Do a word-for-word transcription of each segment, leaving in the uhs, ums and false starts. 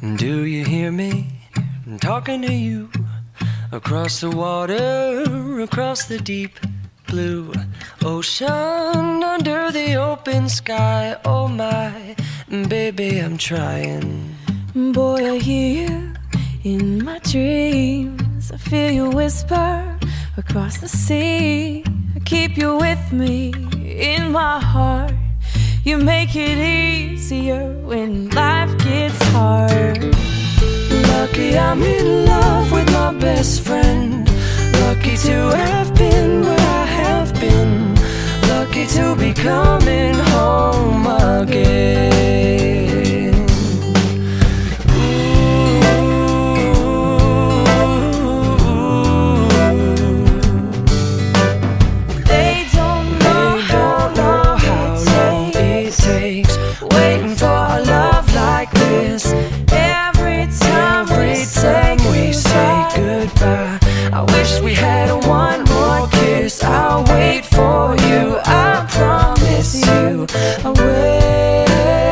Do you hear me? I'm talking to you. Across the water, across the deep blue ocean, under the open sky. Oh my, baby, I'm trying. Boy, I hear you in my dreams. I feel you whisper across the sea. I keep you with me in my heart. You make it easier when life gets hard. Lucky I'm in love with my best friend. Lucky to have been where I have been. Lucky to be coming home again. They don't know how long it takes waiting for a love like this. Every time Every time we say goodbye, I wish we had one more kiss. I'll wait for you, I promise you I will.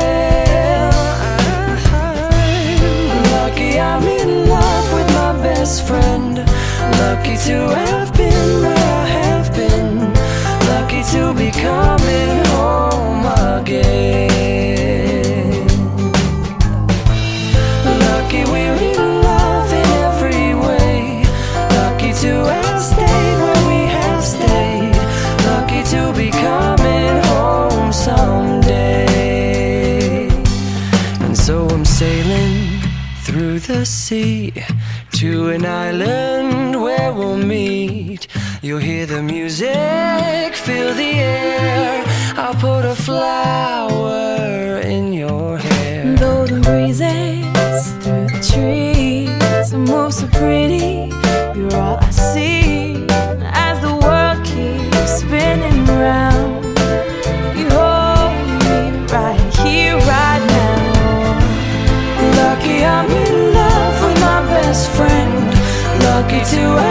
I'm lucky I'm in love with my best friend. Lucky to have been where I have been. Lucky to be coming home again. Lucky we're in love in every way. Lucky to have stayed where we have stayed. Lucky to be coming home someday. And so I'm sailing through the sea to an island where we'll meet. You'll hear the music, feel the air. I'll put a flower in your hair. Though the breezes through the trees move so pretty, you're all I see as the world keeps spinning round. You hold me right here, right now. Lucky I'm in love with my best friend. Lucky to